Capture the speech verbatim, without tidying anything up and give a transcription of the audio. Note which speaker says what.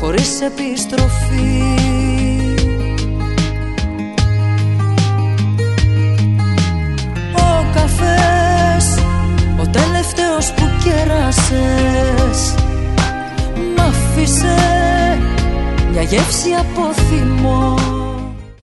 Speaker 1: χωρίς επιστροφή. Ο καφές, ο τελευταίος που κέρασες, μ' άφησε μια γεύση από θυμό.